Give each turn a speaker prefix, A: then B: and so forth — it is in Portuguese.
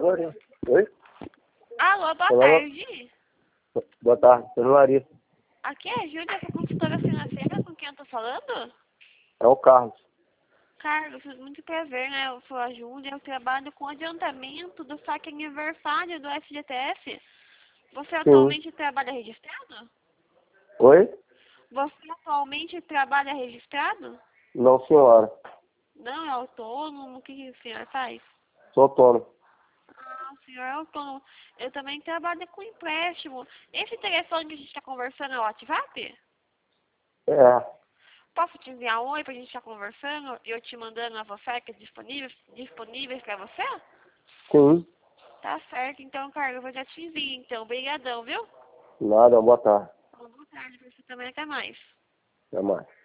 A: agora. Oi?
B: Alô, boa
A: Olá.
B: tarde.
A: Boa tarde, sou Larissa.
B: Aqui é a Júlia, sou consultora financeira, com quem eu tô falando?
A: É o Carlos.
B: Carlos, muito prazer, né? Eu sou a Júlia, eu trabalho com adiantamento do saque aniversário do FGTS. Você atualmente trabalha registrado?
A: Oi?
B: Você atualmente trabalha registrado?
A: Não, senhora.
B: Não, é autônomo, o que o senhor faz?
A: Sou autônomo.
B: Ah, o senhor é autônomo. Eu também trabalho com empréstimo. Esse telefone que a gente está conversando é o WhatsApp?
A: É.
B: Posso te enviar um oi pra gente estar conversando e eu te mandando as ofertas disponíveis pra você?
A: Sim.
B: Tá certo, então, Carlos, eu já te envio, então. Obrigadão, viu?
A: Nada, boa tarde.
B: Boa tarde pra você também, até mais.
A: Até mais.